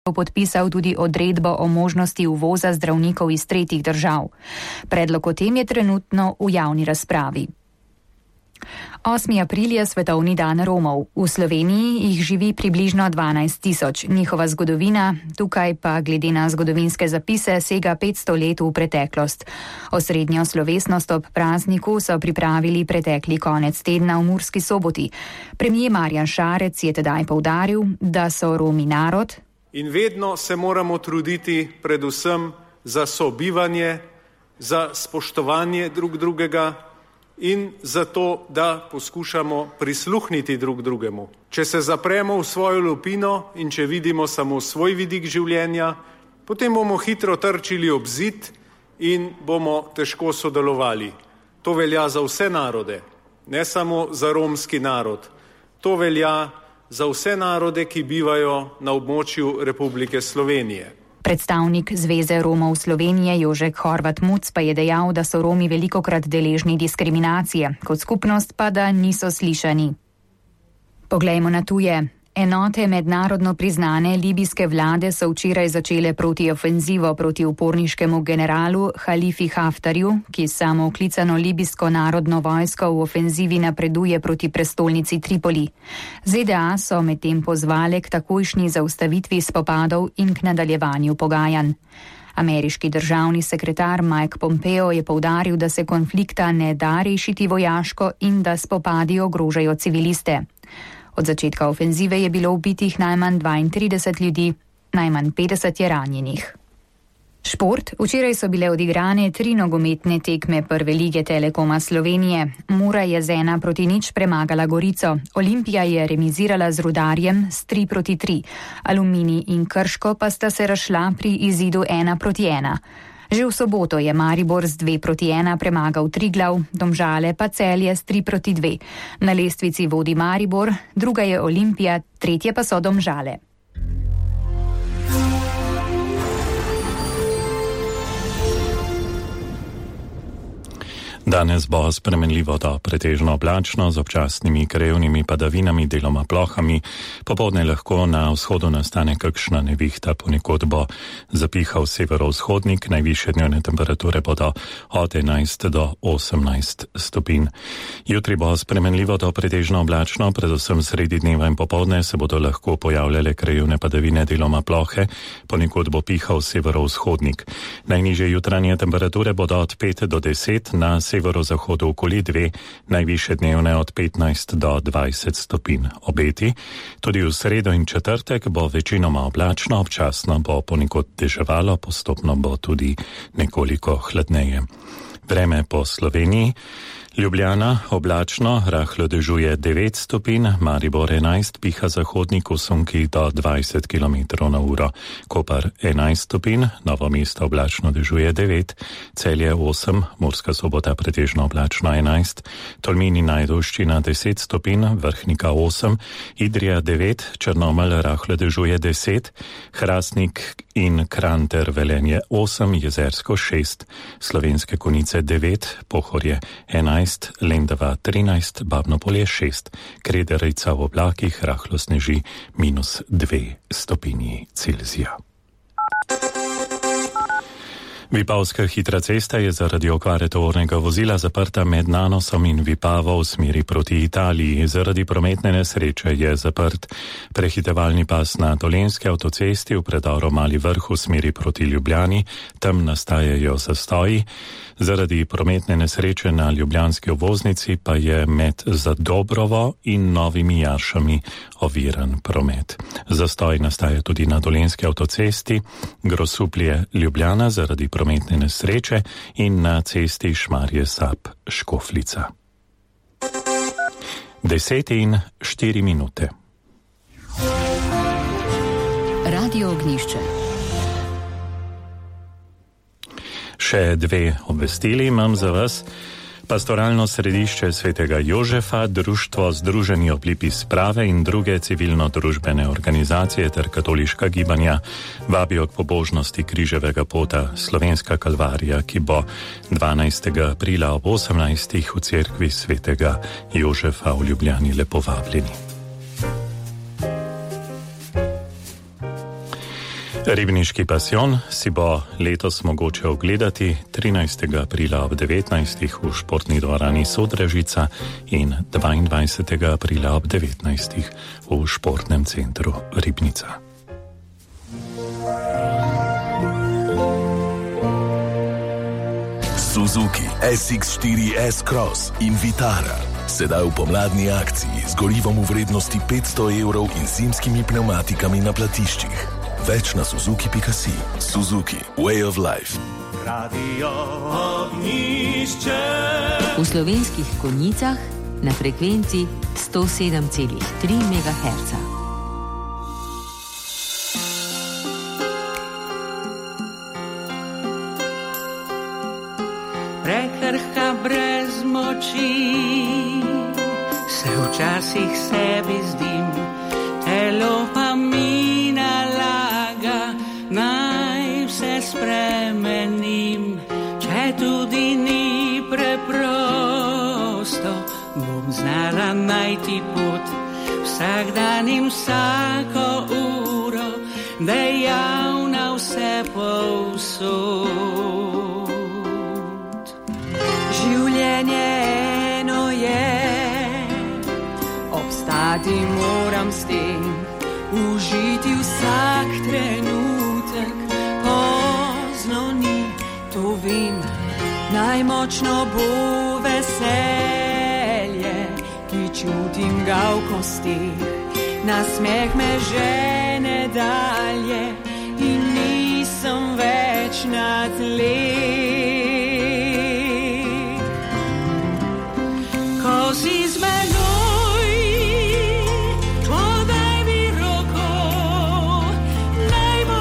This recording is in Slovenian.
podpisal tudi odredbo o možnosti uvoza zdravnikov iz tretjih držav. Predlog o tem je trenutno v javni razpravi. 8. april je svetovni dan Romov. V Sloveniji jih živi približno 12 000. Njihova zgodovina, tukaj pa glede na zgodovinske zapise, sega 500 let v preteklost. Osrednjo slovesnost ob prazniku so pripravili pretekli konec tedna v Murski Soboti. Premier Marjan Šarec je tedaj poudaril, da so Romi narod. In vedno se moramo truditi predvsem za sobivanje, za spoštovanje drug drugega, in zato, da poskušamo prisluhniti drug drugemu. Če se zapremo v svojo lupino in če vidimo samo svoj vidik življenja, potem bomo hitro trčili ob zid in bomo težko sodelovali. To velja za vse narode, ne samo za romski narod. To velja za vse narode, ki bivajo na območju Republike Slovenije. Predstavnik Zveze Romov Slovenije Jožek Horvat Muc pa je dejal, da so Romi velikokrat deležni diskriminacije, kot skupnost pa da niso slišani. Poglejmo na tuje. Enote mednarodno priznane libijske vlade so včeraj začele protiofenzivo proti uporniškemu generalu Halifi Haftarju, ki samooklicano libijsko narodno vojsko v ofenzivi napreduje proti prestolnici Tripoli. ZDA so medtem pozvale k takojšnji zaustavitvi spopadov in k nadaljevanju pogajanj. Ameriški državni sekretar Mike Pompeo je poudaril, da se konflikta ne da rešiti vojaško in da spopadi ogrožajo civiliste. Od začetka ofenzive je bilo ubitih najmanj 32 ljudi, najmanj 50 je ranjenih. Šport. Včeraj so bile odigrane 3 nogometne tekme prve lige Telekoma Slovenije. Mura je z 1-0 premagala Gorico. Olimpija je remizirala z Rudarjem s 3-3. Aluminij in Krško pa sta se razšla pri izidu 1-1. Že v soboto je Maribor z 2-1 premagal Triglav, Domžale pa Celje s 3-2. Na lestvici vodi Maribor, druga je Olimpija, tretje pa so Domžale. Danes bo spremenljivo do pretežno oblačno z občasnimi krajevnimi padavinami, deloma plohami. Popoldne lahko na vzhodu nastane kakšna nevihta, ponekod bo zapihal severovzhodnik, najvišje dnevne temperature bodo od 11 do 18 stopinj. Jutri bo spremenljivo do pretežno oblačno, predvsem sredi dneva in popoldne se bodo lahko pojavljale krajevne padavine, deloma plohe, ponekod bo pihal severovzhodnik. Najnižje jutranje temperature bodo od 5 do 10, na severozahodu okoli 2, najvišje dnevne od 15 do 20 stopinj. Obeti. Tudi v sredo in četrtek bo večinoma oblačno, občasno bo ponekod deževalo, postopno bo tudi nekoliko hladneje. Vreme po Sloveniji. Ljubljana oblačno, rahlo dežuje 9 stopinj, Maribor 11, piha zahodnik v sunkih do 20 km na uro. Koper 11 stopinj, Novo mesto oblačno dežuje 9, Celje 8, Murska Sobota pretežno oblačno 11, Tolmin in Ajdovščina 10 stopinj, Vrhnika 8, Idrija 9, Črnomelj rahlo dežuje 10, Hrastnik in Kranj ter Velenje 8, Jezersko 6, Slovenske Konjice 9, Pohorje 11, Lendava 13, Babnopolje 6, Krederica v oblakih, rahlo sneži -2 stopinji Celzija. Vipavska hitra cesta je zaradi okvare tovornega vozila zaprta med Nanosom in Vipavo v smeri proti Italiji. Zaradi prometne nesreče je zaprt prehitevalni pas na Dolenjski avtocesti v predoru Mali Vrh v smeri proti Ljubljani. Tam nastajajo zastoji. Zaradi prometne nesreče na ljubljanski obvoznici pa je med Zadobrovo in Novimi Jaršami oviran promet. Zastoj nastaja tudi na Dolenjski avtocesti, Grosuplje Ljubljana zaradi prometne nesreče in na cesti Šmarje-Sap Škofljica. 10:04. Radio Ognjišče. Še 2 obvestili imam za vas. Pastoralno središče Svetega Jožefa, Društvo Združeni oblipi sprave in druge civilno-družbene organizacije ter katoliška gibanja vabijo k pobožnosti križevega pota Slovenska Kalvarija, ki bo 12. aprila ob 18. v cerkvi Svetega Jožefa v Ljubljani. Lepo vabljeni. Ribniški pasijon si bo letos mogoče ogledati 13. aprila ob 19. v športni dvorani Sodražica in 22. aprila ob 19. v športnem centru Ribnica. Suzuki SX4 S-Cross in Vitara sedaj v pomladni akciji z gorivom v vrednosti 500 € in zimskimi pneumatikami na platiščih. Več na suzuki.si. Suzuki Way of Life. Radio Ognjišče. V Slovenskih Konjicah na frekvenci 107,3 MHz. Prekrhka brez moči, se včasih sebi zdim, telo pa mi nalaga, naj vse spremenim. Če tudi ni preprosto, bom znala najti pot, vsak dan in vsako uro, dejavna vse povsod. Življenje eno je, obstati moram s tem, užiti vsak trenutek, pozno ni, to vem, najmočno bo veselje, ki čutim ga v kosteh, nasmeh me žene dalje.